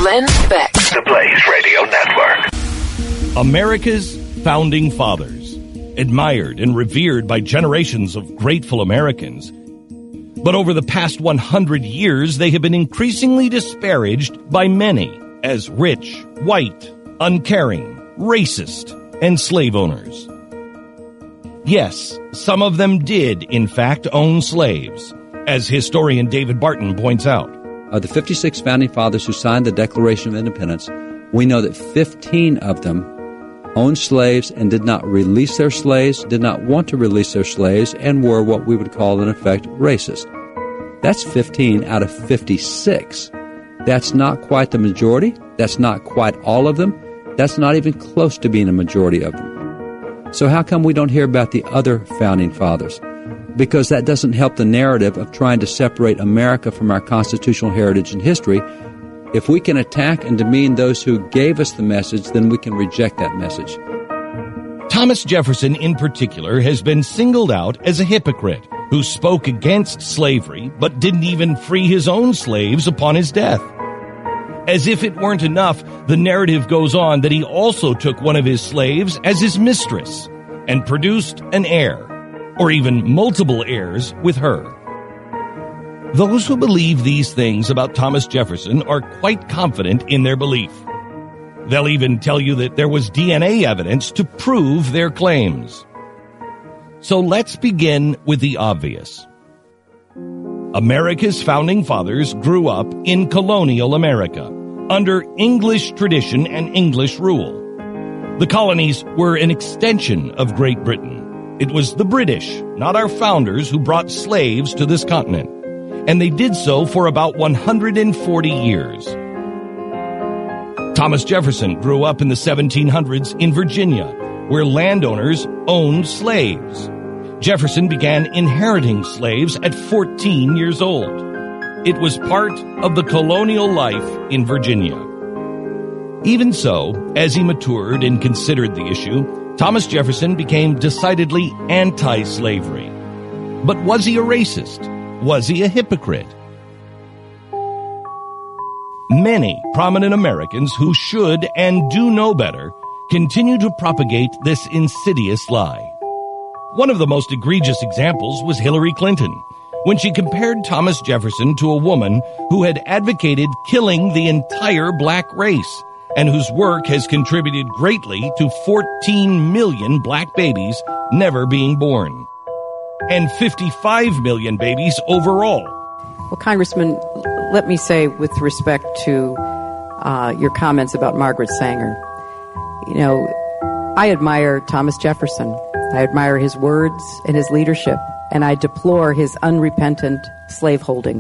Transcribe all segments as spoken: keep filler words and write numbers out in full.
Glenn Beck. The Blaze Radio Network. America's founding fathers, admired and revered by generations of grateful Americans. But over the past one hundred years, they have been increasingly disparaged by many as rich, white, uncaring, racist, and slave owners. Yes, some of them did, in fact, own slaves, as historian David Barton points out. Of the fifty-six founding fathers who signed the Declaration of Independence, we know that fifteen of them owned slaves and did not release their slaves, did not want to release their slaves, and were what we would call, in effect, racist. That's fifteen out of fifty-six. That's not quite the majority. That's not quite all of them. That's not even close to being a majority of them. So how come we don't hear about the other founding fathers? Because that doesn't help the narrative of trying to separate America from our constitutional heritage and history. If we can attack and demean those who gave us the message, then we can reject that message. Thomas Jefferson, in particular, has been singled out as a hypocrite who spoke against slavery but didn't even free his own slaves upon his death. As if it weren't enough, the narrative goes on that he also took one of his slaves as his mistress and produced an heir, or even multiple heirs, with her. Those who believe these things about Thomas Jefferson are quite confident in their belief. They'll even tell you that there was D N A evidence to prove their claims. So let's begin with the obvious. America's founding fathers grew up in colonial America, under English tradition and English rule. The colonies were an extension of Great Britain. It was the British, not our founders, who brought slaves to this continent, and they did so for about one hundred forty years. Thomas Jefferson grew up in the seventeen hundreds in Virginia, where landowners owned slaves. Jefferson began inheriting slaves at fourteen years old. It was part of the colonial life in Virginia. Even so, as he matured and considered the issue, Thomas Jefferson became decidedly anti-slavery. But was he a racist? Was he a hypocrite? Many prominent Americans who should and do know better continue to propagate this insidious lie. One of the most egregious examples was Hillary Clinton, when she compared Thomas Jefferson to a woman who had advocated killing the entire black race and whose work has contributed greatly to fourteen million black babies never being born, and fifty-five million babies overall. Well, Congressman, let me say with respect to uh, your comments about Margaret Sanger, you know, I admire Thomas Jefferson. I admire his words and his leadership, and I deplore his unrepentant slaveholding.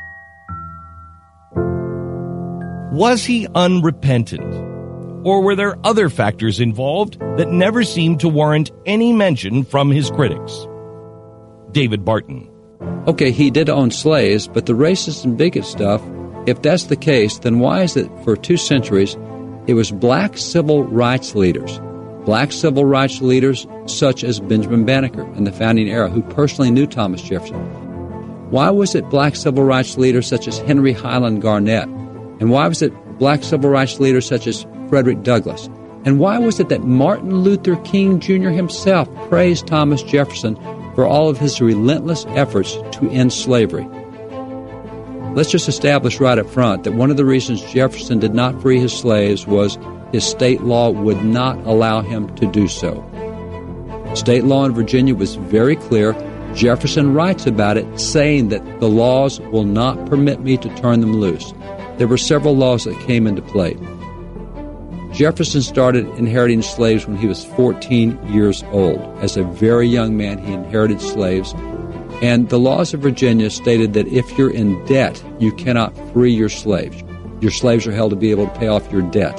Was he unrepentant? Or were there other factors involved that never seemed to warrant any mention from his critics? David Barton. Okay, he did own slaves, but the racist and bigot stuff, if that's the case, then why is it for two centuries it was black civil rights leaders, black civil rights leaders such as Benjamin Banneker in the founding era, who personally knew Thomas Jefferson? Why was it black civil rights leaders such as Henry Highland Garnett? And why was it black civil rights leaders such as Frederick Douglass? And why was it that Martin Luther King Junior himself praised Thomas Jefferson for all of his relentless efforts to end slavery? Let's just establish right up front that one of the reasons Jefferson did not free his slaves was his state law would not allow him to do so. State law in Virginia was very clear. Jefferson writes about it, saying that the laws will not permit me to turn them loose. There were several laws that came into play. Jefferson started inheriting slaves when he was fourteen years old. As a very young man, he inherited slaves. And the laws of Virginia stated that if you're in debt, you cannot free your slaves. Your slaves are held to be able to pay off your debt.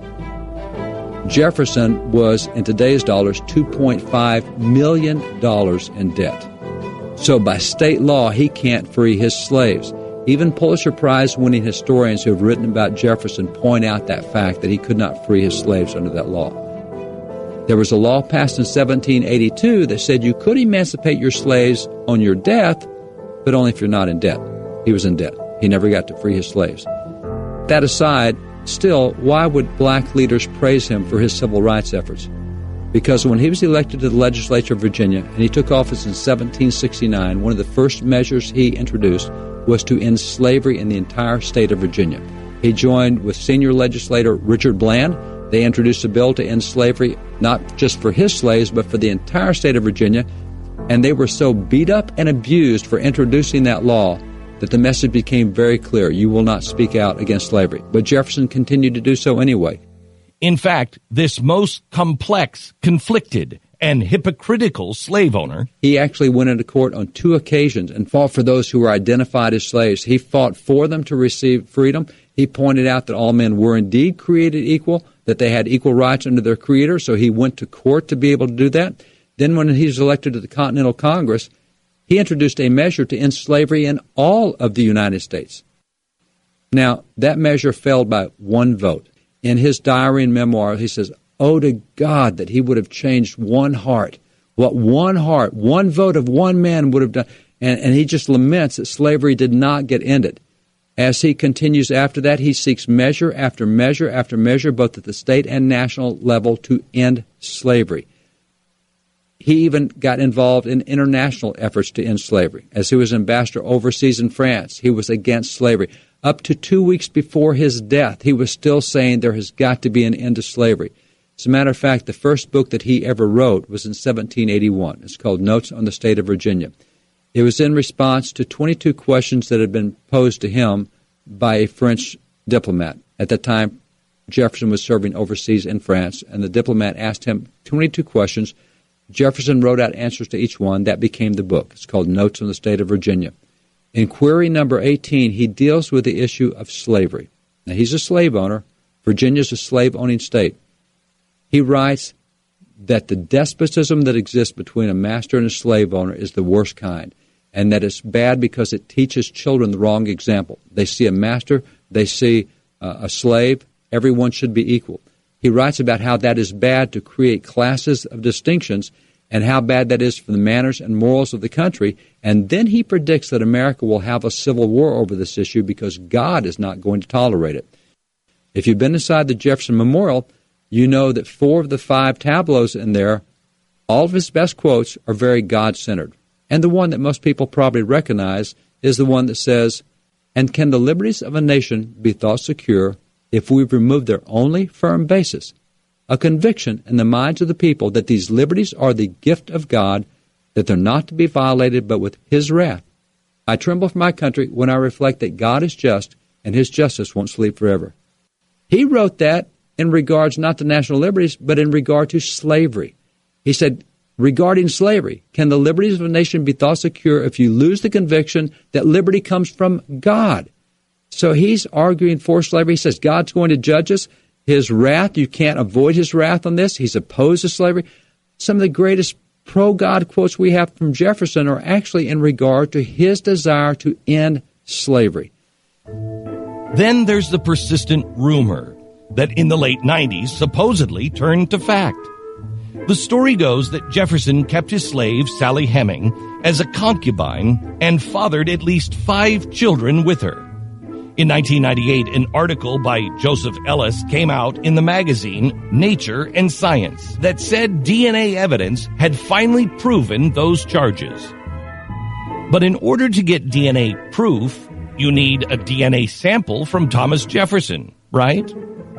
Jefferson was, in today's dollars, two point five million dollars in debt. So by state law, he can't free his slaves. Even Pulitzer Prize-winning historians who have written about Jefferson point out that fact, that he could not free his slaves under that law. There was a law passed in seventeen eighty-two that said you could emancipate your slaves on your death, but only if you're not in debt. He was in debt. He never got to free his slaves. That aside, still, why would black leaders praise him for his civil rights efforts? Because when he was elected to the legislature of Virginia, and he took office in seventeen sixty-nine, one of the first measures he introduced was to end slavery in the entire state of Virginia. He joined with senior legislator Richard Bland. They introduced a bill to end slavery, not just for his slaves, but for the entire state of Virginia. And they were so beat up and abused for introducing that law that the message became very clear: you will not speak out against slavery. But Jefferson continued to do so anyway. In fact, this most complex, conflicted, and hypocritical slave owner, he actually went into court on two occasions and fought for those who were identified as slaves. He fought for them to receive freedom. He pointed out that all men were indeed created equal, that they had equal rights under their Creator, so he went to court to be able to do that. Then when he was elected to the Continental Congress, he introduced a measure to end slavery in all of the United States. Now, that measure failed by one vote. In his diary and memoir, he says, "Oh, to God that he would have changed one heart. What one heart, one vote of one man would have done." And, and he just laments that slavery did not get ended. As he continues after that, he seeks measure after measure after measure, both at the state and national level, to end slavery. He even got involved in international efforts to end slavery. As he was ambassador overseas in France, he was against slavery. Up to two weeks before his death, he was still saying there has got to be an end to slavery. As a matter of fact, the first book that he ever wrote was in seventeen eighty-one. It's called Notes on the State of Virginia. It was in response to twenty-two questions that had been posed to him by a French diplomat. At that time, Jefferson was serving overseas in France, and the diplomat asked him twenty-two questions. Jefferson wrote out answers to each one. That became the book. It's called Notes on the State of Virginia. In query number eighteen, he deals with the issue of slavery. Now, he's a slave owner. Virginia's a slave-owning state. He writes that the despotism that exists between a master and a slave owner is the worst kind, and that it's bad because it teaches children the wrong example. They see a master, they see uh, a slave, everyone should be equal. He writes about how that is bad to create classes of distinctions and how bad that is for the manners and morals of the country. And then he predicts that America will have a civil war over this issue because God is not going to tolerate it. If you've been inside the Jefferson Memorial, you know that four of the five tableaus in there, all of his best quotes are very God-centered. And the one that most people probably recognize is the one that says, "And can the liberties of a nation be thought secure if we remove their only firm basis, a conviction in the minds of the people that these liberties are the gift of God, that they're not to be violated but with His wrath? I tremble for my country when I reflect that God is just and His justice won't sleep forever." He wrote that in regards not to national liberties, but in regard to slavery. He said, regarding slavery, can the liberties of a nation be thought secure if you lose the conviction that liberty comes from God? So he's arguing for slavery. He says God's going to judge us. His wrath, you can't avoid His wrath on this. He's opposed to slavery. Some of the greatest pro-God quotes we have from Jefferson are actually in regard to his desire to end slavery. Then there's the persistent rumor that in the late nineties supposedly turned to fact. The story goes that Jefferson kept his slave, Sally Heming, as a concubine and fathered at least five children with her. In nineteen ninety-eight, an article by Joseph Ellis came out in the magazine Nature and Science that said D N A evidence had finally proven those charges. But in order to get D N A proof, you need a D N A sample from Thomas Jefferson, right?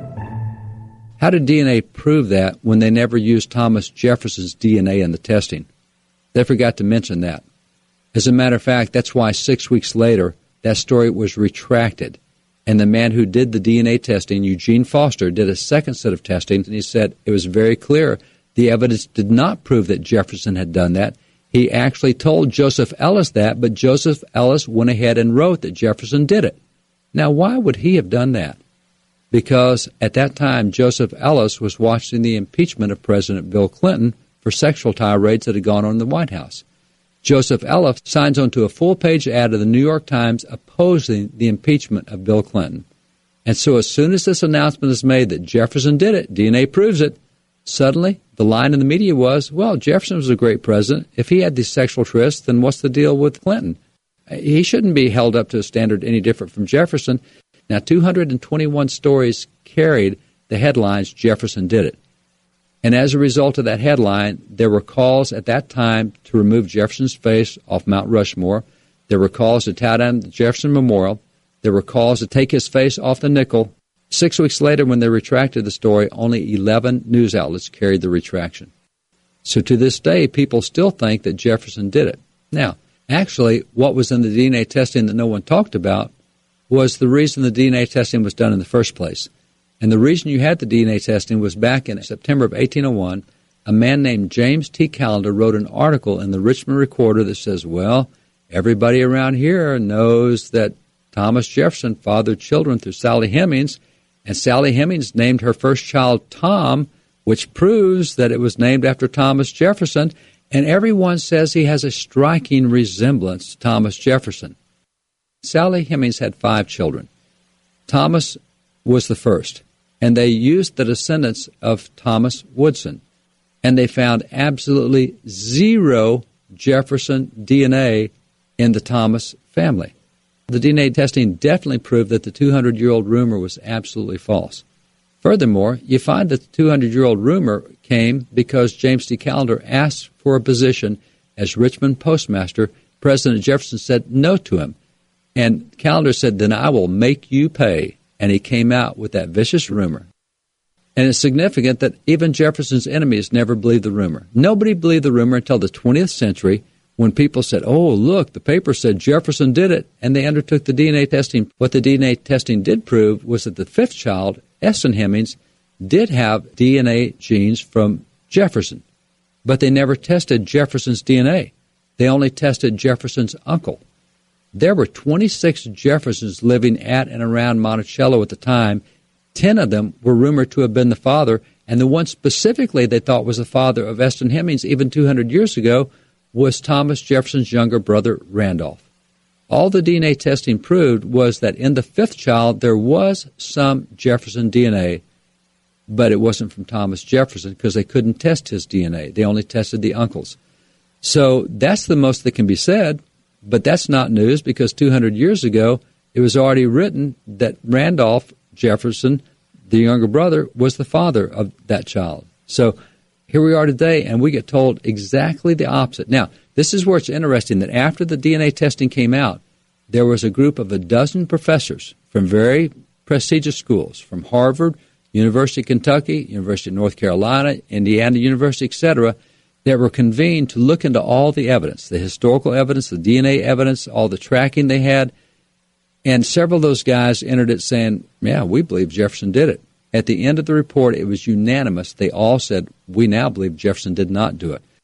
How did D N A prove that when they never used Thomas Jefferson's D N A in the testing? They forgot to mention that. As a matter of fact, that's why six weeks later, that story was retracted. And the man who did the D N A testing, Eugene Foster, did a second set of testing, and he said it was very clear the evidence did not prove that Jefferson had done that. He actually told Joseph Ellis that, but Joseph Ellis went ahead and wrote that Jefferson did it. Now, why would he have done that? Because at that time, Joseph Ellis was watching the impeachment of President Bill Clinton for sexual tirades that had gone on in the White House. Joseph Ellis signs onto a full-page ad of the New York Times opposing the impeachment of Bill Clinton. And so as soon as this announcement is made that Jefferson did it, D N A proves it, suddenly the line in the media was, well, Jefferson was a great president. If he had these sexual trysts, then what's the deal with Clinton? He shouldn't be held up to a standard any different from Jefferson. Now, two hundred twenty-one stories carried the headlines, Jefferson did it. And as a result of that headline, there were calls at that time to remove Jefferson's face off Mount Rushmore. There were calls to tear down the Jefferson Memorial. There were calls to take his face off the nickel. Six weeks later, when they retracted the story, only eleven news outlets carried the retraction. So to this day, people still think that Jefferson did it. Now, actually, what was in the D N A testing that no one talked about was the reason the D N A testing was done in the first place. And the reason you had the D N A testing was back in September of eighteen oh one, a man named James T. Callender wrote an article in the Richmond Recorder that says, well, everybody around here knows that Thomas Jefferson fathered children through Sally Hemings, and Sally Hemings named her first child Tom, which proves that it was named after Thomas Jefferson, and everyone says he has a striking resemblance to Thomas Jefferson. Sally Hemings had five children. Thomas was the first, and they used the descendants of Thomas Woodson, and they found absolutely zero Jefferson D N A in the Thomas family. The D N A testing definitely proved that the two hundred year old rumor was absolutely false. Furthermore, you find that the two hundred year old rumor came because James T. Callender asked for a position as Richmond postmaster. President Jefferson said no to him, and Callender said, then I will make you pay. And he came out with that vicious rumor. And it's significant that even Jefferson's enemies never believed the rumor. Nobody believed the rumor until the twentieth century, when people said, oh, look, the paper said Jefferson did it, and they undertook the D N A testing. What the D N A testing did prove was that the fifth child, Eston Hemings, did have D N A genes from Jefferson, but they never tested Jefferson's D N A. They only tested Jefferson's uncle. There were twenty-six Jeffersons living at and around Monticello at the time. Ten of them were rumored to have been the father, and the one specifically they thought was the father of Eston Hemings even two hundred years ago was Thomas Jefferson's younger brother, Randolph. All the D N A testing proved was that in the fifth child there was some Jefferson D N A, but it wasn't from Thomas Jefferson because they couldn't test his D N A. They only tested the uncles. So that's the most that can be said. But that's not news because two hundred years ago, it was already written that Randolph Jefferson, the younger brother, was the father of that child. So here we are today, and we get told exactly the opposite. Now, this is where it's interesting that after the D N A testing came out, there was a group of a dozen professors from very prestigious schools, from Harvard, University of Kentucky, University of North Carolina, Indiana University, et cetera, that were convened to look into all the evidence, the historical evidence, the D N A evidence, all the tracking they had. And several of those guys entered it saying, yeah, we believe Jefferson did it. At the end of the report, it was unanimous. They all said, we now believe Jefferson did not do it.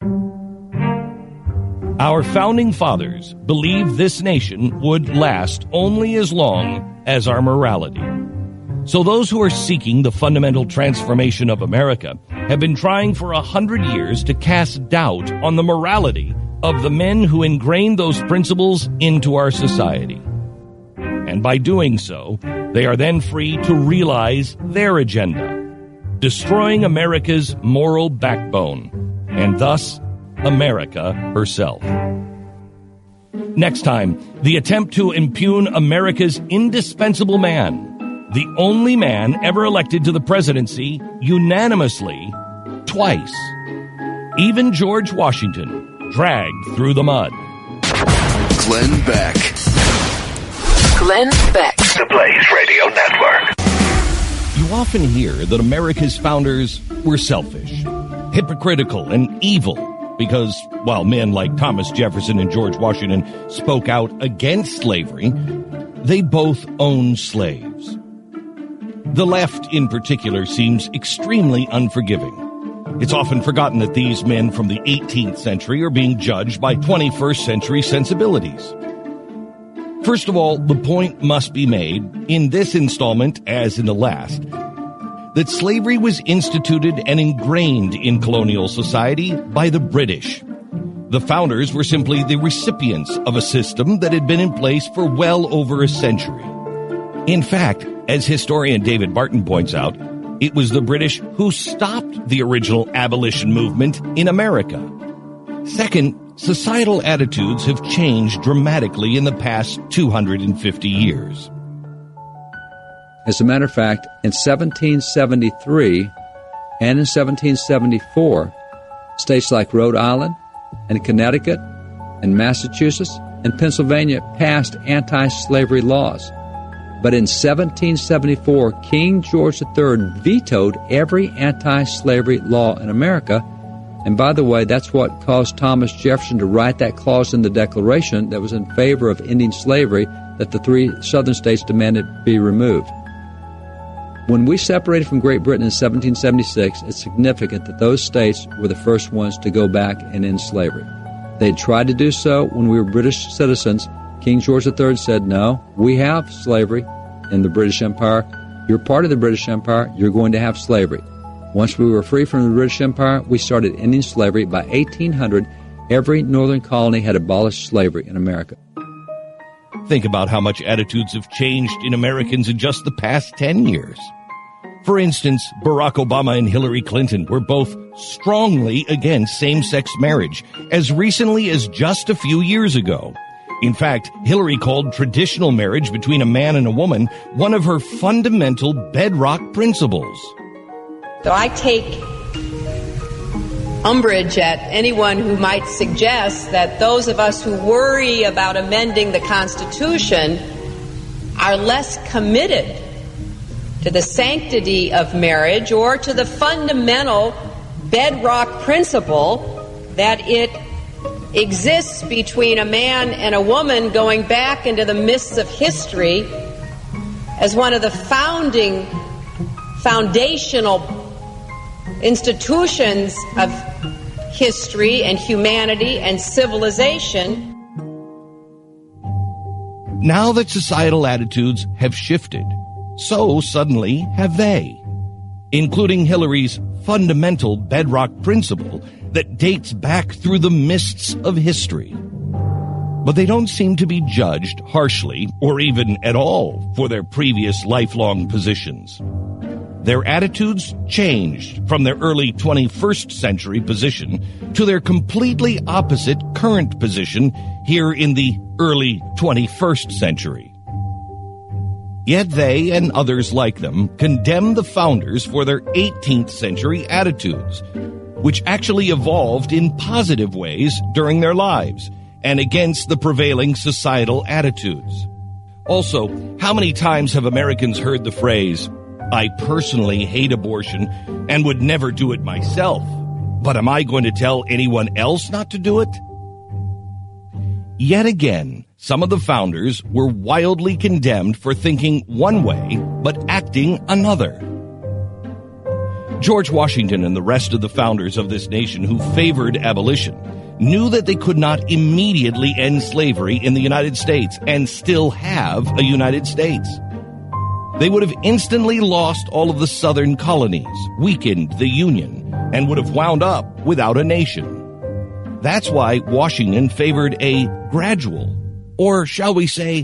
Our founding fathers believed this nation would last only as long as our morality. So those who are seeking the fundamental transformation of America have been trying for a hundred years to cast doubt on the morality of the men who ingrained those principles into our society. And by doing so, they are then free to realize their agenda, destroying America's moral backbone, and thus America herself. Next time, the attempt to impugn America's indispensable man, the only man ever elected to the presidency unanimously twice. Even George Washington dragged through the mud. Glenn Beck. Glenn Beck. The Blaze Radio Network. You often hear that America's founders were selfish, hypocritical, and evil because, while men like Thomas Jefferson and George Washington spoke out against slavery, they both owned slaves. The left, in particular, seems extremely unforgiving. It's often forgotten that these men from the eighteenth century are being judged by twenty-first century sensibilities. First of all, the point must be made, in this installment as in the last, that slavery was instituted and ingrained in colonial society by the British. The founders were simply the recipients of a system that had been in place for well over a century. In fact, as historian David Barton points out, it was the British who stopped the original abolition movement in America. Second, societal attitudes have changed dramatically in the past two hundred fifty years. As a matter of fact, in seventeen seventy-three and in seventeen seventy-four, states like Rhode Island and Connecticut and Massachusetts and Pennsylvania passed anti-slavery laws. But in seventeen seventy-four, King George the Third vetoed every anti-slavery law in America. And by the way, that's what caused Thomas Jefferson to write that clause in the Declaration that was in favor of ending slavery that the three southern states demanded be removed. When we separated from Great Britain in seventeen seventy-six, it's significant that those states were the first ones to go back and end slavery. They tried to do so when we were British citizens. King George the Third said, no, we have slavery in the British Empire. You're part of the British Empire. You're going to have slavery. Once we were free from the British Empire, we started ending slavery. By eighteen hundred, every northern colony had abolished slavery in America. Think about how much attitudes have changed in Americans in just the past ten years. For instance, Barack Obama and Hillary Clinton were both strongly against same-sex marriage as recently as just a few years ago. In fact, Hillary called traditional marriage between a man and a woman one of her fundamental bedrock principles. So I take umbrage at anyone who might suggest that those of us who worry about amending the Constitution are less committed to the sanctity of marriage or to the fundamental bedrock principle that it exists between a man and a woman going back into the mists of history as one of the founding, foundational institutions of history and humanity and civilization. Now that societal attitudes have shifted, so suddenly have they, including Hillary's fundamental bedrock principle that dates back through the mists of history. But they don't seem to be judged harshly or even at all for their previous lifelong positions. Their attitudes changed from their early twenty-first century position to their completely opposite current position here in the early twenty-first century. Yet they and others like them condemn the founders for their eighteenth century attitudes, which actually evolved in positive ways during their lives and against the prevailing societal attitudes. Also, how many times have Americans heard the phrase, "I personally hate abortion and would never do it myself, but am I going to tell anyone else not to do it?" Yet again, some of the founders were wildly condemned for thinking one way but acting another. George Washington and the rest of the founders of this nation who favored abolition knew that they could not immediately end slavery in the United States and still have a United States. They would have instantly lost all of the southern colonies, weakened the Union, and would have wound up without a nation. That's why Washington favored a gradual, or shall we say,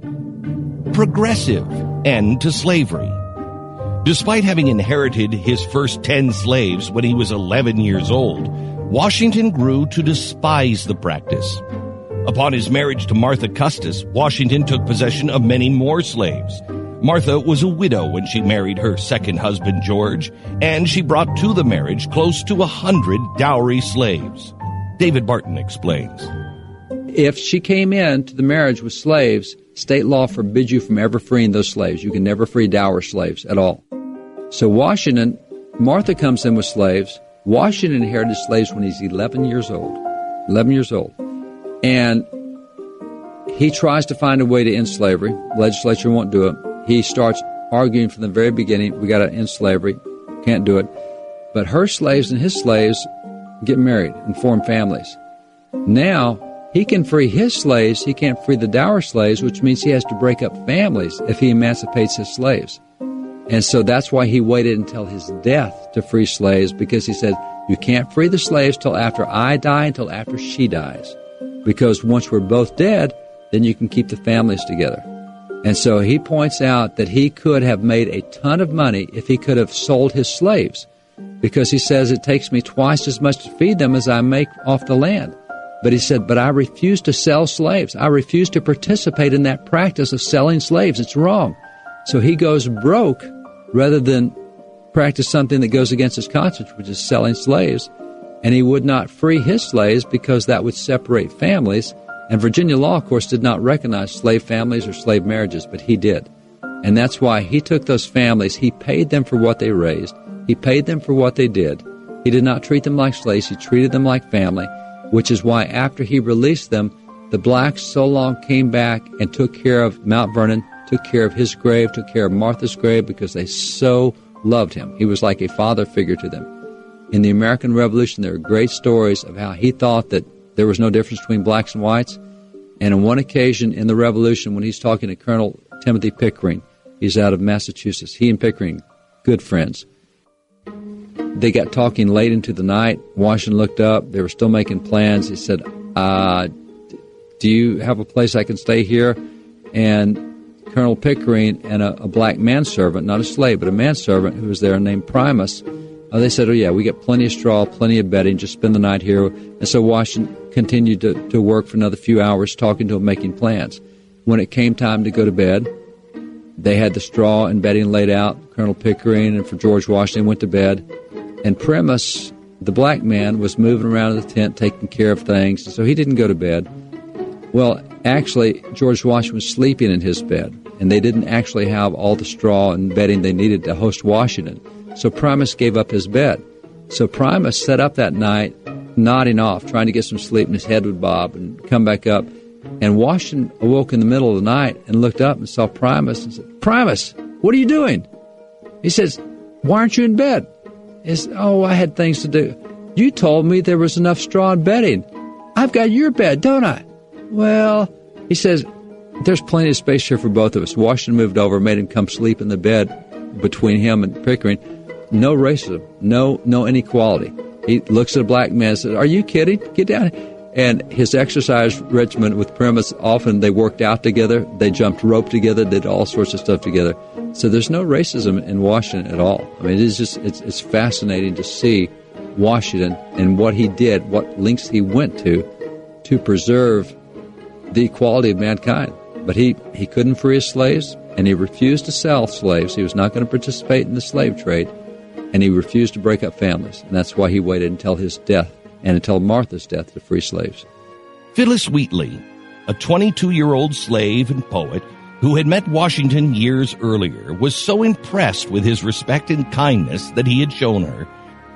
progressive end to slavery. Despite having inherited his first ten slaves when he was eleven years old, Washington grew to despise the practice. Upon his marriage to Martha Custis, Washington took possession of many more slaves. Martha was a widow when she married her second husband, George, and she brought to the marriage close to a hundred dowry slaves. David Barton explains. If she came in to the marriage with slaves, state law forbids you from ever freeing those slaves. You can never free dower slaves at all. So Washington, Martha comes in with slaves. Washington inherited slaves when he's eleven years old. eleven years old. And he tries to find a way to end slavery. The legislature won't do it. He starts arguing from the very beginning, we got to end slavery. Can't do it. But her slaves and his slaves get married and form families. Now, he can free his slaves. He can't free the dower slaves, which means he has to break up families if he emancipates his slaves. And so that's why he waited until his death to free slaves, because he said, you can't free the slaves till after I die, until after she dies. Because once we're both dead, then you can keep the families together. And so he points out that he could have made a ton of money if he could have sold his slaves, because he says it takes me twice as much to feed them as I make off the land. But he said, but I refuse to sell slaves. I refuse to participate in that practice of selling slaves. It's wrong. So he goes broke rather than practice something that goes against his conscience, which is selling slaves. And he would not free his slaves because that would separate families. And Virginia law, of course, did not recognize slave families or slave marriages, but he did. And that's why he took those families, he paid them for what they raised, he paid them for what they did. He did not treat them like slaves, he treated them like family, which is why after he released them, the blacks so long came back and took care of Mount Vernon, took care of his grave, took care of Martha's grave, because they so loved him. He was like a father figure to them. In the American Revolution, there are great stories of how he thought that there was no difference between blacks and whites. And on one occasion in the Revolution, when he's talking to Colonel Timothy Pickering, he's out of Massachusetts, he and Pickering, good friends. They got talking late into the night. Washington looked up. They were still making plans. He said, uh, do you have a place I can stay here? And Colonel Pickering and a, a black manservant, not a slave, but a manservant who was there named Primus, uh, they said, oh, yeah, we got plenty of straw, plenty of bedding, just spend the night here. And so Washington continued to, to work for another few hours, talking to him, making plans. When it came time to go to bed, they had the straw and bedding laid out. Colonel Pickering and for George Washington went to bed. And Primus, the black man, was moving around in the tent, taking care of things, so he didn't go to bed. Well, actually, George Washington was sleeping in his bed, and they didn't actually have all the straw and bedding they needed to host Washington. So Primus gave up his bed. So Primus sat up that night, nodding off, trying to get some sleep, and his head would bob and come back up. And Washington awoke in the middle of the night and looked up and saw Primus and said, Primus, what are you doing? He says, why aren't you in bed? He said, oh, I had things to do. You told me there was enough straw and bedding. I've got your bed, don't I? Well, he says, there's plenty of space here for both of us. Washington moved over, made him come sleep in the bed between him and Pickering. No racism, no no inequality. He looks at a black man and says, are you kidding? Get down here. And his exercise regimen with Primus, often they worked out together, they jumped rope together, did all sorts of stuff together. So there's no racism in Washington at all. I mean, it is just, it's, it's fascinating to see Washington and what he did, what lengths he went to, to preserve the equality of mankind. But he, he couldn't free his slaves, and he refused to sell slaves. He was not going to participate in the slave trade, and he refused to break up families. And that's why he waited until his death and until Martha's death to free slaves. Phyllis Wheatley, a twenty-two-year-old slave and poet who had met Washington years earlier, was so impressed with his respect and kindness that he had shown her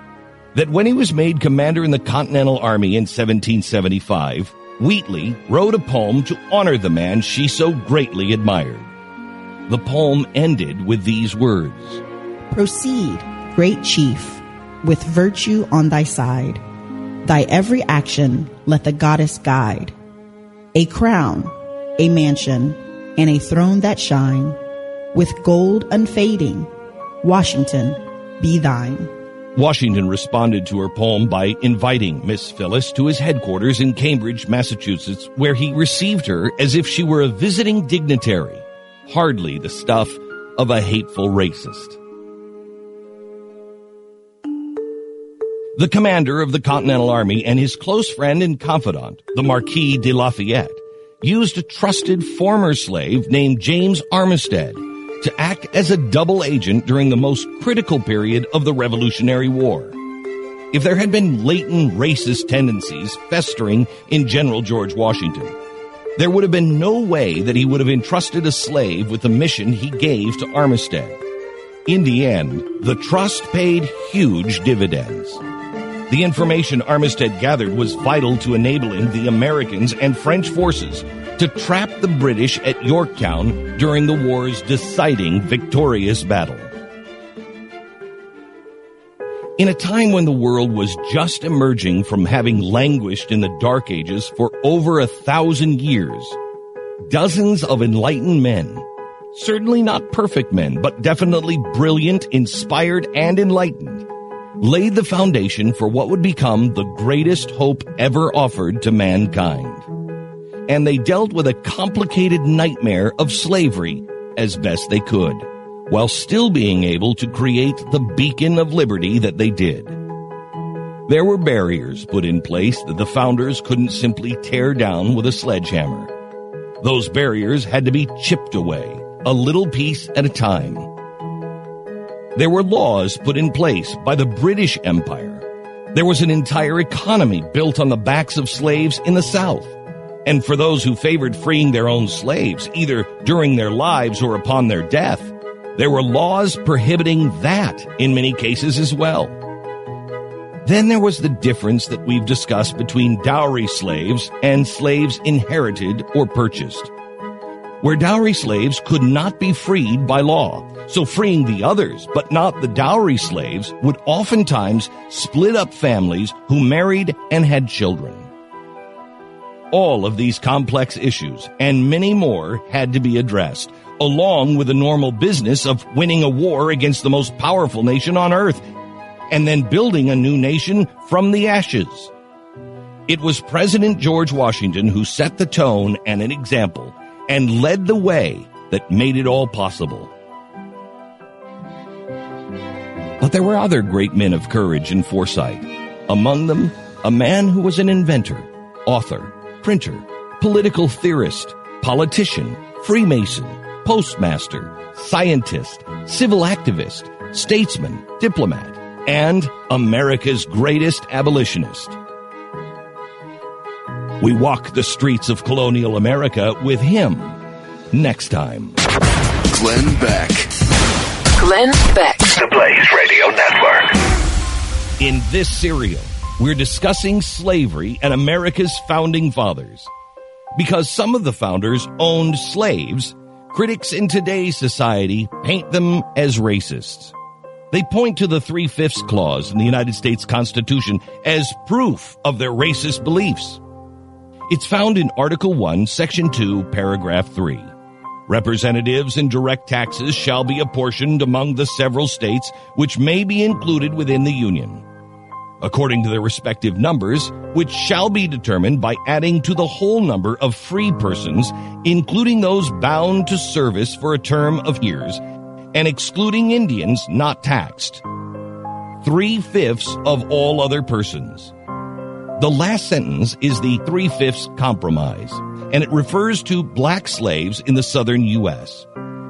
that when he was made commander in the Continental Army in seventeen seventy-five, Wheatley wrote a poem to honor the man she so greatly admired. The poem ended with these words: Proceed, great chief, with virtue on thy side. Thy every action let the goddess guide. A crown, a mansion, and a throne that shine, with gold unfading, Washington, be thine. Washington responded to her poem by inviting Miss Phyllis to his headquarters in Cambridge, Massachusetts, where he received her as if she were a visiting dignitary, hardly the stuff of a hateful racist. The commander of the Continental Army and his close friend and confidant, the Marquis de Lafayette, used a trusted former slave named James Armistead to act as a double agent during the most critical period of the Revolutionary War. If there had been latent racist tendencies festering in General George Washington, there would have been no way that he would have entrusted a slave with the mission he gave to Armistead. In the end, the trust paid huge dividends. The information Armistead gathered was vital to enabling the Americans and French forces to trap the British at Yorktown during the war's deciding victorious battle. In a time when the world was just emerging from having languished in the Dark Ages for over a thousand years, dozens of enlightened men, certainly not perfect men, but definitely brilliant, inspired, and enlightened, laid the foundation for what would become the greatest hope ever offered to mankind. And they dealt with a complicated nightmare of slavery as best they could, while still being able to create the beacon of liberty that they did. There were barriers put in place that the founders couldn't simply tear down with a sledgehammer. Those barriers had to be chipped away, a little piece at a time. There were laws put in place by the British Empire. There was an entire economy built on the backs of slaves in the South. And for those who favored freeing their own slaves, either during their lives or upon their death, there were laws prohibiting that in many cases as well. Then there was the difference that we've discussed between dowry slaves and slaves inherited or purchased, where dowry slaves could not be freed by law. So freeing the others, but not the dowry slaves, would oftentimes split up families who married and had children. All of these complex issues and many more had to be addressed, along with the normal business of winning a war against the most powerful nation on earth, and then building a new nation from the ashes. It was President George Washington who set the tone and an example, and led the way that made it all possible. But there were other great men of courage and foresight. Among them, a man who was an inventor, author, printer, political theorist, politician, Freemason, postmaster, scientist, civil activist, statesman, diplomat, and America's greatest abolitionist. We walk the streets of colonial America with him next time. Glenn Beck. Glenn Beck. The Blaze Radio Network. In this serial, we're discussing slavery and America's founding fathers. Because some of the founders owned slaves, critics in today's society paint them as racists. They point to the Three-Fifths Clause in the United States Constitution as proof of their racist beliefs. It's found in Article one, Section two, Paragraph three. Representatives and direct taxes shall be apportioned among the several states which may be included within the Union, according to their respective numbers, which shall be determined by adding to the whole number of free persons, including those bound to service for a term of years, and excluding Indians not taxed. Three-fifths of all other persons. The last sentence is the Three-Fifths Compromise, and it refers to black slaves in the southern U S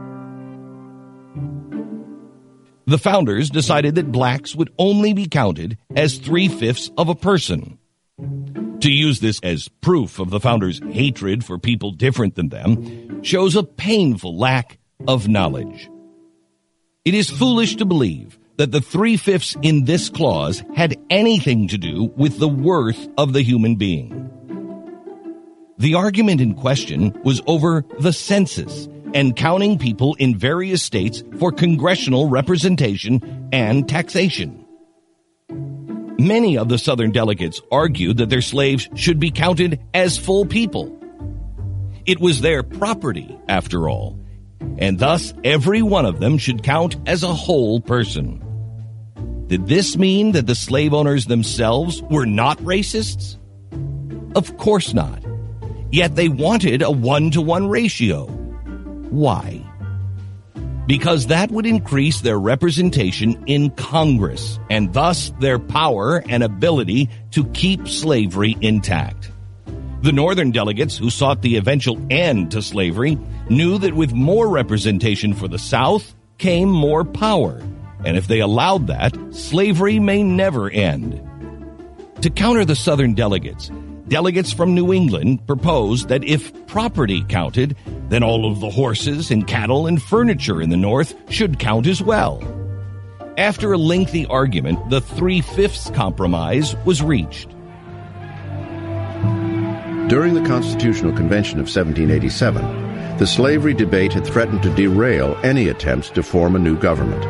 The founders decided that blacks would only be counted as three-fifths of a person. To use this as proof of the founders' hatred for people different than them shows a painful lack of knowledge. It is foolish to believe that the three-fifths in this clause had anything to do with the worth of the human being. The argument in question was over the census and counting people in various states for congressional representation and taxation. Many of the Southern delegates argued that their slaves should be counted as full people. It was their property, after all, and thus every one of them should count as a whole person. Did this mean that the slave owners themselves were not racists? Of course not. Yet they wanted a one-to-one ratio. Why? Because that would increase their representation in Congress, and thus their power and ability to keep slavery intact. The Northern delegates, who sought the eventual end to slavery, knew that with more representation for the South came more power, and if they allowed that, slavery may never end. To counter the Southern delegates, delegates from New England proposed that if property counted, then all of the horses and cattle and furniture in the North should count as well. After a lengthy argument, the Three-Fifths Compromise was reached. During the Constitutional Convention of seventeen eighty-seven, the slavery debate had threatened to derail any attempts to form a new government.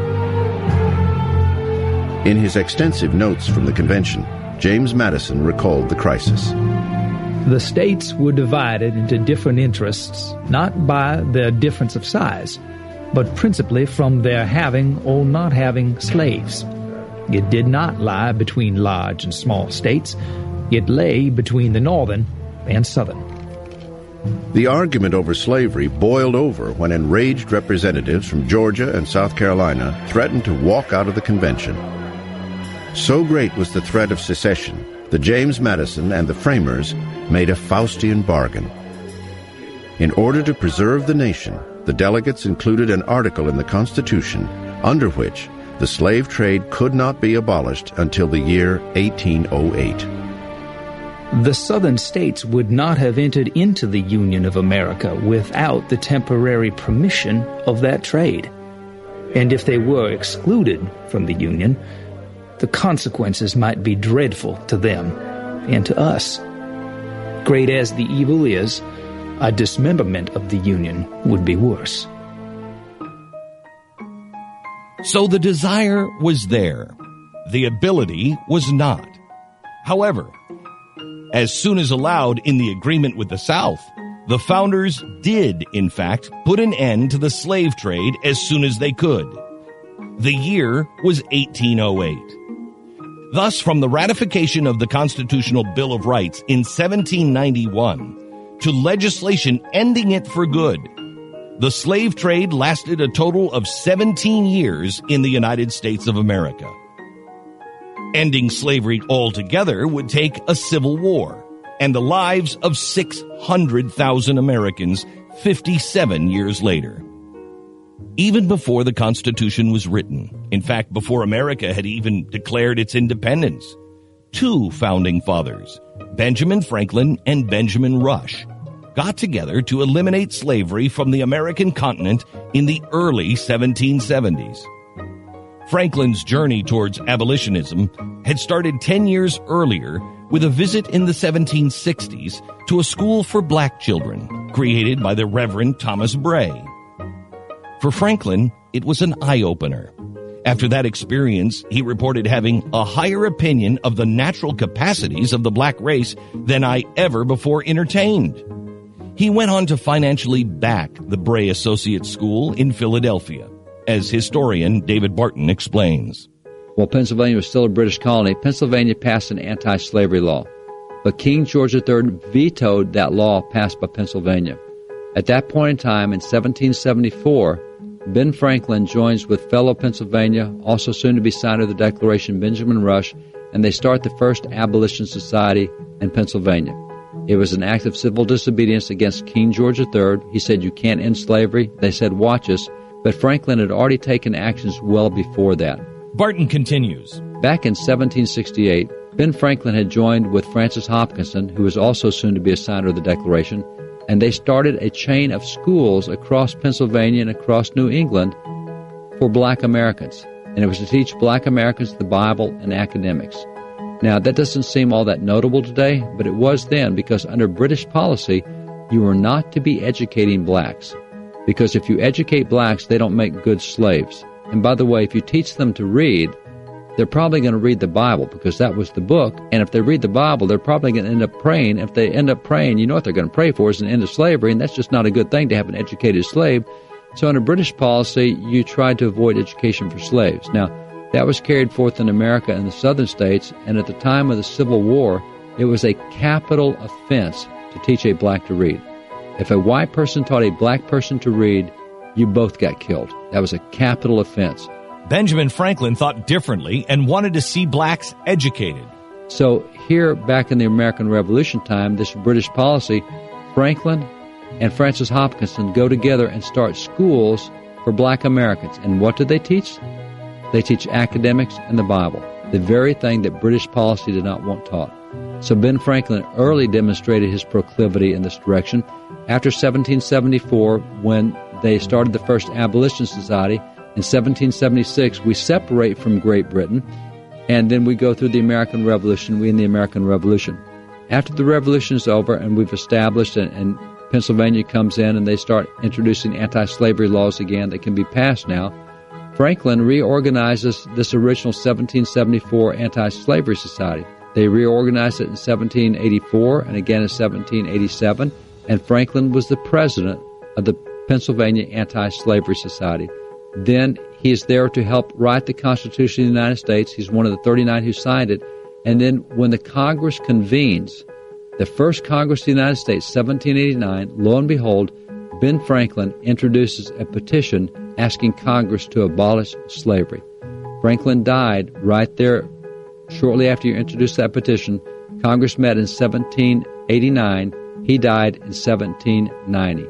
In his extensive notes from the convention, James Madison recalled the crisis. The states were divided into different interests, not by their difference of size, but principally from their having or not having slaves. It did not lie between large and small states. It lay between the northern and southern. The argument over slavery boiled over when enraged representatives from Georgia and South Carolina threatened to walk out of the convention. So great was the threat of secession that James Madison and the framers made a Faustian bargain. In order to preserve the nation, the delegates included an article in the Constitution under which the slave trade could not be abolished until the year eighteen oh eight. The Southern states would not have entered into the Union of America without the temporary permission of that trade. And if they were excluded from the Union, the consequences might be dreadful to them and to us. Great as the evil is, a dismemberment of the Union would be worse. So the desire was there. The ability was not. However, as soon as allowed in the agreement with the South, the founders did, in fact, put an end to the slave trade as soon as they could. The year was eighteen oh eight. Thus, from the ratification of the Constitutional Bill of Rights in seventeen ninety-one to legislation ending it for good, the slave trade lasted a total of seventeen years in the United States of America. Ending slavery altogether would take a civil war and the lives of six hundred thousand Americans fifty-seven years later. Even before the Constitution was written, in fact, before America had even declared its independence, two founding fathers, Benjamin Franklin and Benjamin Rush, got together to eliminate slavery from the American continent in the early seventeen seventies. Franklin's journey towards abolitionism had started ten years earlier with a visit in the seventeen sixties to a school for black children created by the Reverend Thomas Bray. For Franklin, it was an eye-opener. After that experience, he reported having a higher opinion of the natural capacities of the black race than I ever before entertained. He went on to financially back the Bray Associates School in Philadelphia, as historian David Barton explains. While Pennsylvania was still a British colony, Pennsylvania passed an anti-slavery law. But King George the Third vetoed that law passed by Pennsylvania. At that point in time, in seventeen seventy-four, Ben Franklin joins with fellow Pennsylvania, also soon to be signer of the Declaration, Benjamin Rush, and they start the first abolition society in Pennsylvania. It was an act of civil disobedience against King George the Third. He said, "You can't end slavery." They said, "Watch us." But Franklin had already taken actions well before that. Barton continues. Back in seventeen sixty-eight, Ben Franklin had joined with Francis Hopkinson, who was also soon to be a signer of the Declaration, and they started a chain of schools across Pennsylvania and across New England for black Americans. And it was to teach black Americans the Bible and academics. Now, that doesn't seem all that notable today, but it was then, because under British policy, you were not to be educating blacks. Because if you educate blacks, they don't make good slaves. And by the way, if you teach them to read, they're probably going to read the Bible, because that was the book. And if they read the Bible, they're probably going to end up praying. If they end up praying, you know what they're going to pray for is an end of slavery, and that's just not a good thing to have an educated slave. So under British policy, you tried to avoid education for slaves. Now, that was carried forth in America and the southern states, and at the time of the Civil War, it was a capital offense to teach a black to read. If a white person taught a black person to read, you both got killed. That was a capital offense. Benjamin Franklin thought differently and wanted to see blacks educated. So here, back in the American Revolution time, this British policy, Franklin and Francis Hopkinson go together and start schools for black Americans. And what do they teach? They teach academics and the Bible, the very thing that British policy did not want taught. So Ben Franklin early demonstrated his proclivity in this direction. After seventeen seventy-four, when they started the first abolition society, in seventeen seventy-six, we separate from Great Britain, and then we go through the American Revolution, we in the American Revolution. After the Revolution is over and we've established, and, and Pennsylvania comes in and they start introducing anti-slavery laws again that can be passed now, Franklin reorganizes this original seventeen seventy-four anti-slavery society. They reorganized it in seventeen eighty-four and again in seventeen eighty-seven, and Franklin was the president of the Pennsylvania Anti-Slavery Society. Then he is there to help write the Constitution of the United States. He's one of the thirty-nine who signed it. And then when the Congress convenes, the first Congress of the United States, seventeen eighty-nine, lo and behold, Ben Franklin introduces a petition asking Congress to abolish slavery. Franklin died right there shortly after you introduced that petition. Congress met in seventeen eighty-nine. He died in seventeen ninety.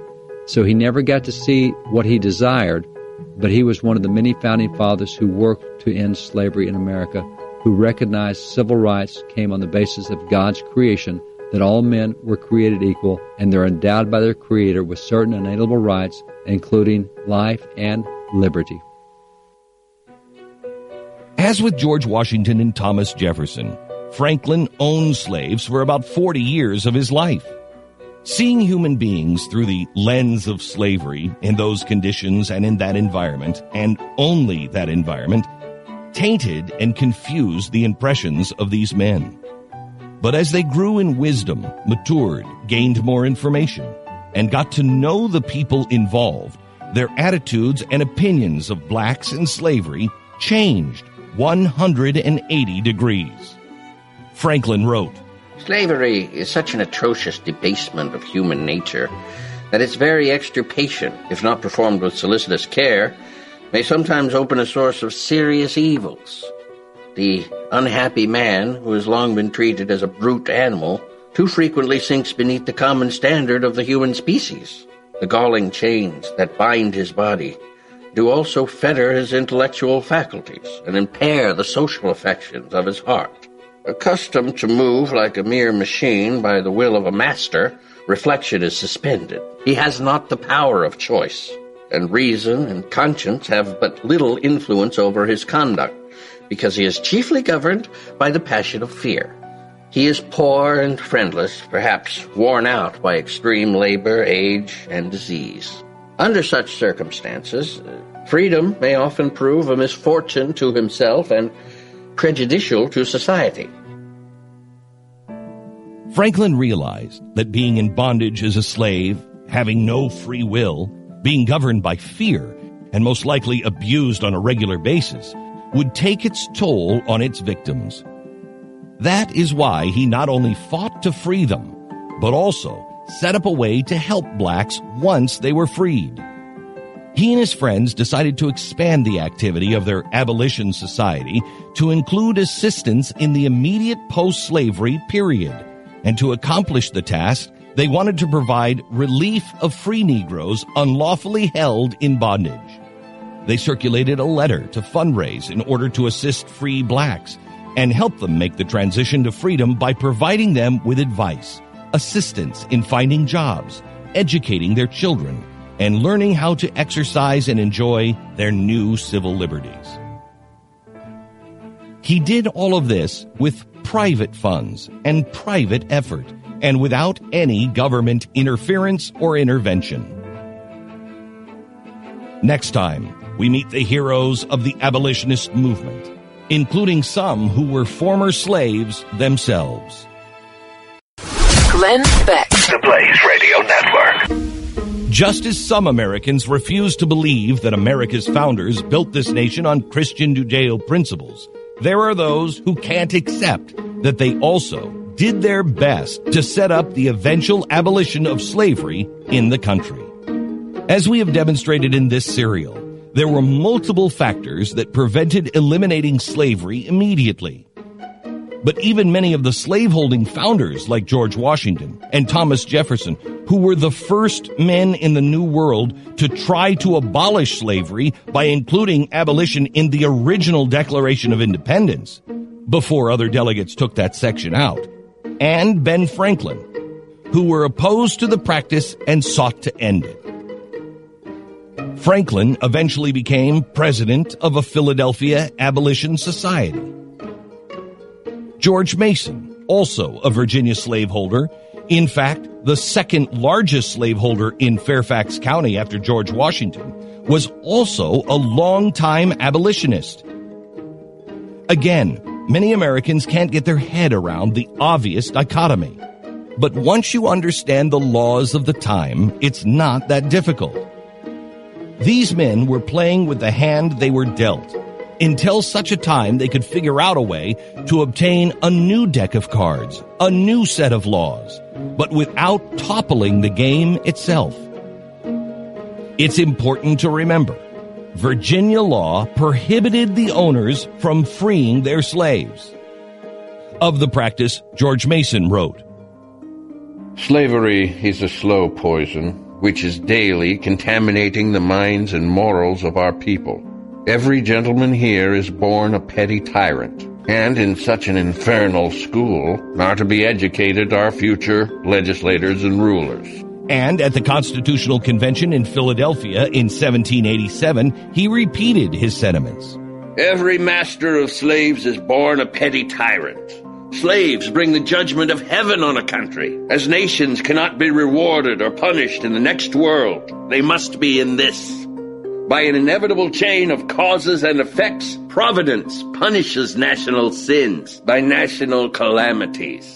So he never got to see what he desired, but he was one of the many founding fathers who worked to end slavery in America, who recognized civil rights came on the basis of God's creation, that all men were created equal, and they're endowed by their Creator with certain inalienable rights, including life and liberty. As with George Washington and Thomas Jefferson, Franklin owned slaves for about forty years of his life. Seeing human beings through the lens of slavery in those conditions and in that environment, and only that environment, tainted and confused the impressions of these men. But as they grew in wisdom, matured, gained more information, and got to know the people involved, their attitudes and opinions of blacks and slavery changed one hundred eighty degrees. Franklin wrote, "Slavery is such an atrocious debasement of human nature that its very extirpation, if not performed with solicitous care, may sometimes open a source of serious evils. The unhappy man, who has long been treated as a brute animal, too frequently sinks beneath the common standard of the human species. The galling chains that bind his body do also fetter his intellectual faculties and impair the social affections of his heart. Accustomed to move like a mere machine by the will of a master, reflection is suspended. He has not the power of choice, and reason and conscience have but little influence over his conduct, because he is chiefly governed by the passion of fear. He is poor and friendless, perhaps worn out by extreme labor, age, and disease. Under such circumstances, freedom may often prove a misfortune to himself and prejudicial to society." Franklin realized that being in bondage as a slave, having no free will, being governed by fear, and most likely abused on a regular basis, would take its toll on its victims. That is why he not only fought to free them, but also set up a way to help blacks once they were freed. He and his friends decided to expand the activity of their abolition society to include assistance in the immediate post-slavery period. And to accomplish the task, they wanted to provide relief of free Negroes unlawfully held in bondage. They circulated a letter to fundraise in order to assist free blacks and help them make the transition to freedom by providing them with advice, assistance in finding jobs, educating their children, and learning how to exercise and enjoy their new civil liberties. He did all of this with private funds and private effort, and without any government interference or intervention. Next time, we meet the heroes of the abolitionist movement, including some who were former slaves themselves. Glenn Beck. The Blaze Radio Network. Just as some Americans refuse to believe that America's founders built this nation on Christian Judeo principles, there are those who can't accept that they also did their best to set up the eventual abolition of slavery in the country. As we have demonstrated in this serial, there were multiple factors that prevented eliminating slavery immediately. But even many of the slaveholding founders like George Washington and Thomas Jefferson, who were the first men in the New World to try to abolish slavery by including abolition in the original Declaration of Independence, before other delegates took that section out, and Ben Franklin, who were opposed to the practice and sought to end it. Franklin eventually became president of a Philadelphia Abolition Society. George Mason, also a Virginia slaveholder, in fact, the second largest slaveholder in Fairfax County after George Washington, was also a longtime abolitionist. Again, many Americans can't get their head around the obvious dichotomy. But once you understand the laws of the time, it's not that difficult. These men were playing with the hand they were dealt, until such a time they could figure out a way to obtain a new deck of cards, a new set of laws, but without toppling the game itself. It's important to remember, Virginia law prohibited the owners from freeing their slaves. Of the practice, George Mason wrote, "Slavery is a slow poison, which is daily contaminating the minds and morals of our people. Every gentleman here is born a petty tyrant, and in such an infernal school are to be educated our future legislators and rulers. And at the Constitutional Convention in Philadelphia in seventeen eighty-seven, he repeated his sentiments. Every master of slaves is born a petty tyrant. Slaves bring the judgment of heaven on a country. As nations cannot be rewarded or punished in the next world, they must be in this. By an inevitable chain of causes and effects, Providence punishes national sins by national calamities.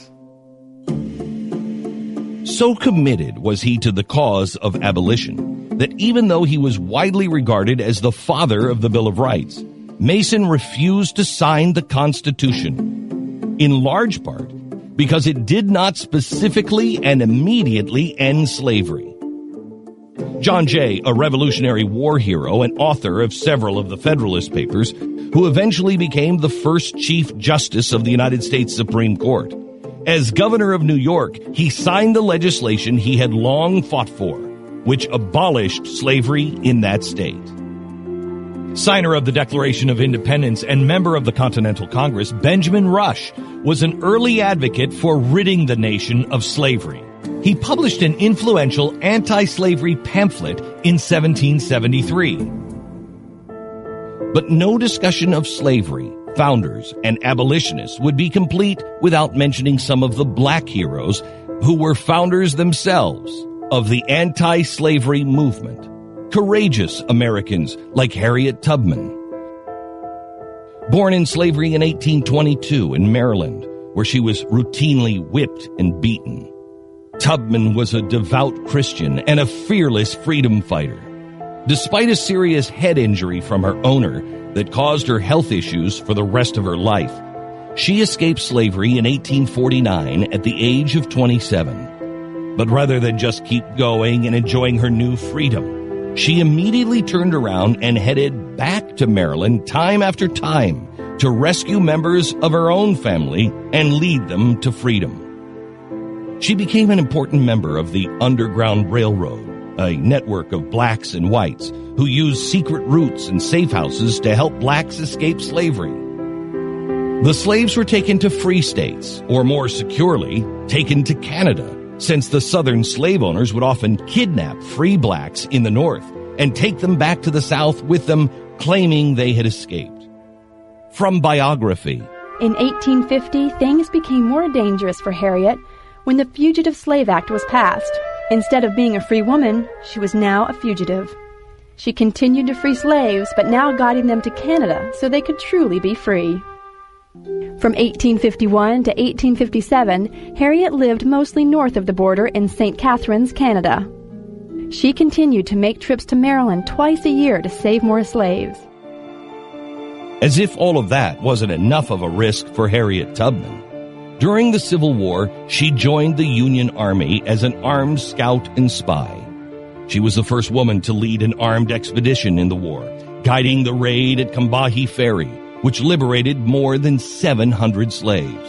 So committed was he to the cause of abolition that even though he was widely regarded as the father of the Bill of Rights, Mason refused to sign the Constitution, in large part because it did not specifically and immediately end slavery. John Jay, a Revolutionary War hero and author of several of the Federalist Papers, who eventually became the first Chief Justice of the United States Supreme Court. As governor of New York, he signed the legislation he had long fought for, which abolished slavery in that state. Signer of the Declaration of Independence and member of the Continental Congress, Benjamin Rush was an early advocate for ridding the nation of slavery. He published an influential anti-slavery pamphlet in seventeen seventy-three. But no discussion of slavery, founders, and abolitionists would be complete without mentioning some of the black heroes who were founders themselves of the anti-slavery movement. Courageous Americans like Harriet Tubman. Born in slavery in eighteen twenty-two in Maryland, where she was routinely whipped and beaten, Tubman was a devout Christian and a fearless freedom fighter. Despite a serious head injury from her owner that caused her health issues for the rest of her life, she escaped slavery in eighteen forty-nine at the age of twenty-seven. But rather than just keep going and enjoying her new freedom, she immediately turned around and headed back to Maryland time after time to rescue members of her own family and lead them to freedom. She became an important member of the Underground Railroad, a network of blacks and whites who used secret routes and safe houses to help blacks escape slavery. The slaves were taken to free states, or more securely, taken to Canada, since the southern slave owners would often kidnap free blacks in the north and take them back to the south with them, claiming they had escaped. From biography. In eighteen fifty, things became more dangerous for Harriet when the Fugitive Slave Act was passed. Instead of being a free woman, she was now a fugitive. She continued to free slaves, but now guiding them to Canada so they could truly be free. From eighteen fifty-one to eighteen fifty-seven, Harriet lived mostly north of the border in Saint Catharines, Canada. She continued to make trips to Maryland twice a year to save more slaves. As if all of that wasn't enough of a risk for Harriet Tubman, during the Civil War, she joined the Union Army as an armed scout and spy. She was the first woman to lead an armed expedition in the war, guiding the raid at Combahee Ferry, which liberated more than seven hundred slaves.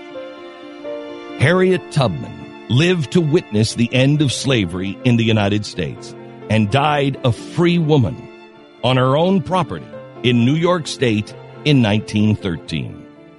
Harriet Tubman lived to witness the end of slavery in the United States and died a free woman on her own property in New York State in nineteen thirteen.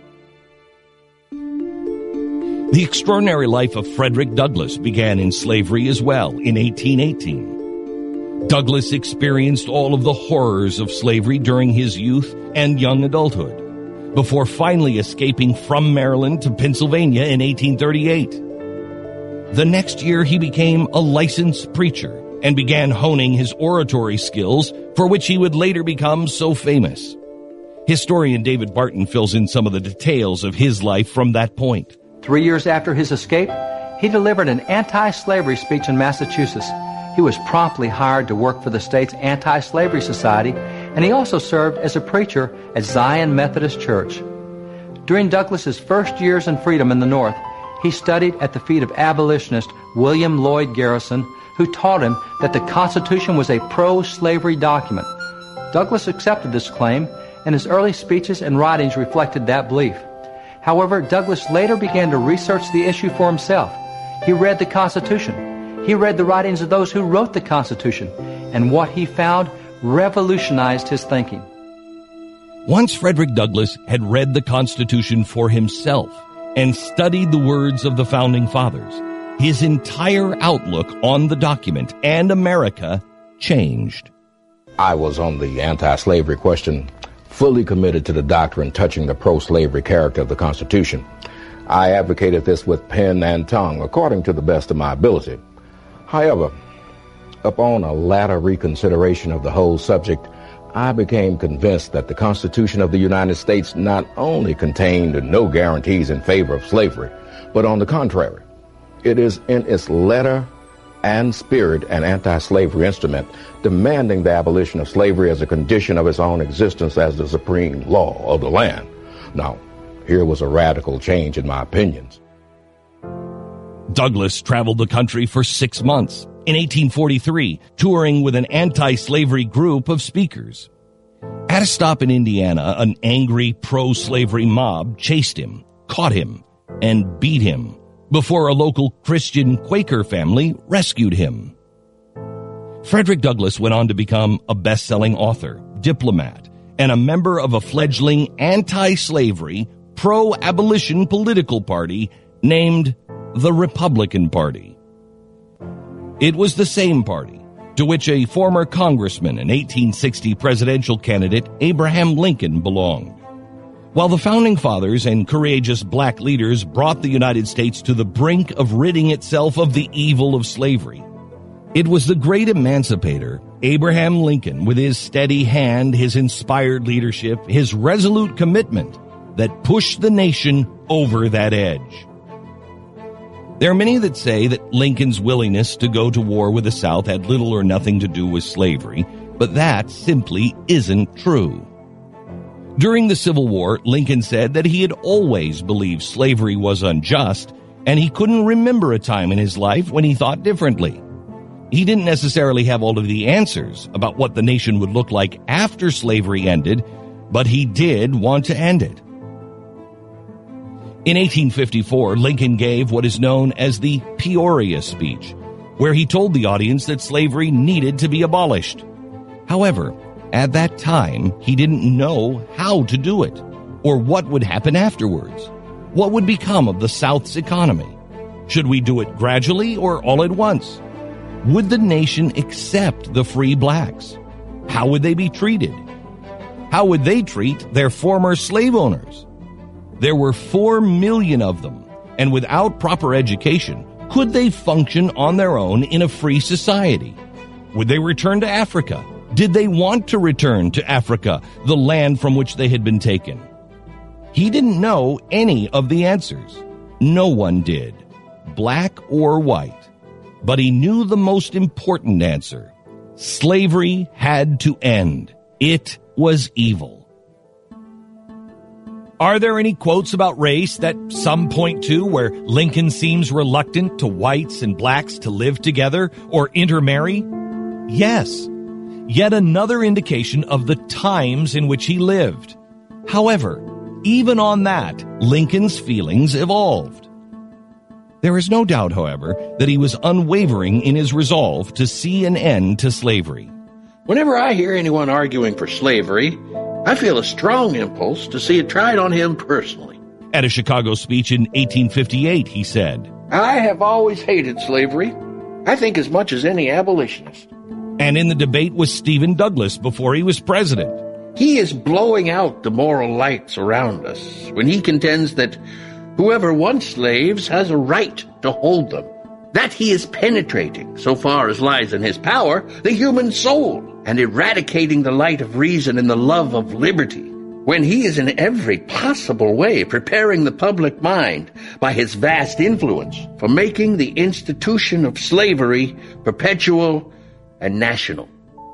The extraordinary life of Frederick Douglass began in slavery as well in eighteen eighteen. Douglass experienced all of the horrors of slavery during his youth and young adulthood, before finally escaping from Maryland to Pennsylvania in eighteen thirty-eight. The next year, he became a licensed preacher and began honing his oratory skills, for which he would later become so famous. Historian David Barton fills in some of the details of his life from that point. Three years after his escape, he delivered an anti-slavery speech in Massachusetts. He was promptly hired to work for the state's anti-slavery society, and he also served as a preacher at Zion Methodist Church. During Douglass's first years in freedom in the North, he studied at the feet of abolitionist William Lloyd Garrison, who taught him that the Constitution was a pro-slavery document. Douglass accepted this claim, and his early speeches and writings reflected that belief. However, Douglass later began to research the issue for himself. He read the Constitution. He read the writings of those who wrote the Constitution, and what he found revolutionized his thinking. Once Frederick Douglass had read the Constitution for himself and studied the words of the Founding Fathers, his entire outlook on the document and America changed. I was on the anti-slavery question fully committed to the doctrine touching the pro-slavery character of the Constitution. I advocated this with pen and tongue, according to the best of my ability. However, upon a latter reconsideration of the whole subject, I became convinced that the Constitution of the United States not only contained no guarantees in favor of slavery, but on the contrary, it is in its letter and spirit an anti-slavery instrument demanding the abolition of slavery as a condition of its own existence as the supreme law of the land. Now, here was a radical change in my opinions. Douglass traveled the country for six months in eighteen forty-three, touring with an anti-slavery group of speakers. At a stop in Indiana, an angry pro-slavery mob chased him, caught him, and beat him before a local Christian Quaker family rescued him. Frederick Douglass went on to become a best-selling author, diplomat, and a member of a fledgling anti-slavery, pro-abolition political party named the Republican Party. It was the same party to which a former congressman and eighteen sixty presidential candidate Abraham Lincoln belonged. While the Founding Fathers and courageous black leaders brought the United States to the brink of ridding itself of the evil of slavery, it was the great emancipator, Abraham Lincoln, with his steady hand, his inspired leadership, his resolute commitment, that pushed the nation over that edge. There are many that say that Lincoln's willingness to go to war with the South had little or nothing to do with slavery, but that simply isn't true. During the Civil War, Lincoln said that he had always believed slavery was unjust, and he couldn't remember a time in his life when he thought differently. He didn't necessarily have all of the answers about what the nation would look like after slavery ended, but he did want to end it. In eighteen fifty-four, Lincoln gave what is known as the Peoria speech, where he told the audience that slavery needed to be abolished. However, at that time, he didn't know how to do it, or what would happen afterwards. What would become of the South's economy? Should we do it gradually or all at once? Would the nation accept the free blacks? How would they be treated? How would they treat their former slave owners? There were four million of them, and without proper education, could they function on their own in a free society? Would they return to Africa? Did they want to return to Africa, the land from which they had been taken? He didn't know any of the answers. No one did, black or white. But he knew the most important answer. Slavery had to end. It was evil. Are there any quotes about race that some point to where Lincoln seems reluctant to whites and blacks to live together or intermarry? Yes. Yet another indication of the times in which he lived. However, even on that, Lincoln's feelings evolved. There is no doubt, however, that he was unwavering in his resolve to see an end to slavery. Whenever I hear anyone arguing for slavery, I feel a strong impulse to see it tried on him personally. At a Chicago speech in eighteen fifty-eight, he said, I have always hated slavery. I think as much as any abolitionist. And in the debate with Stephen Douglas before he was president, he is blowing out the moral lights around us when he contends that whoever wants slaves has a right to hold them. That he is penetrating, so far as lies in his power, the human soul, and eradicating the light of reason and the love of liberty, when he is in every possible way preparing the public mind by his vast influence for making the institution of slavery perpetual and national.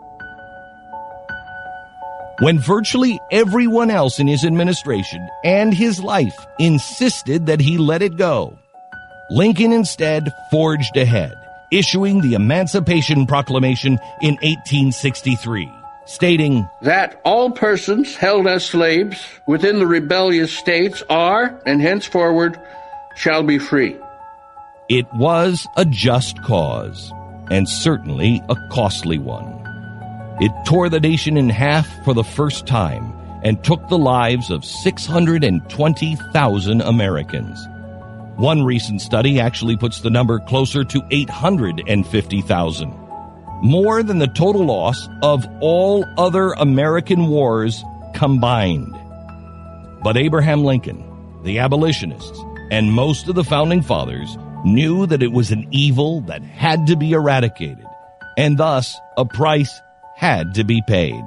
When virtually everyone else in his administration and his life insisted that he let it go, Lincoln instead forged ahead, issuing the Emancipation Proclamation in eighteen sixty-three, stating that all persons held as slaves within the rebellious states are, and henceforward, shall be free. It was a just cause, and certainly a costly one. It tore the nation in half for the first time and took the lives of six hundred twenty thousand Americans. One recent study actually puts the number closer to eight hundred fifty thousand, more than the total loss of all other American wars combined. But Abraham Lincoln, the abolitionists, and most of the founding fathers knew that it was an evil that had to be eradicated, and thus a price had to be paid.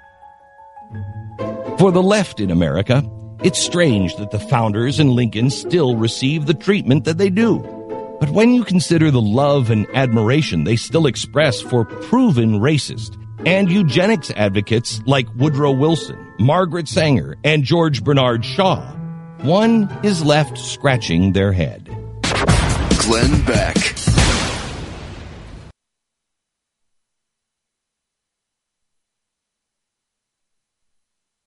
For the left in America, it's strange that the founders and Lincoln still receive the treatment that they do. But when you consider the love and admiration they still express for proven racist and eugenics advocates like Woodrow Wilson, Margaret Sanger, and George Bernard Shaw, one is left scratching their head. Glenn Beck.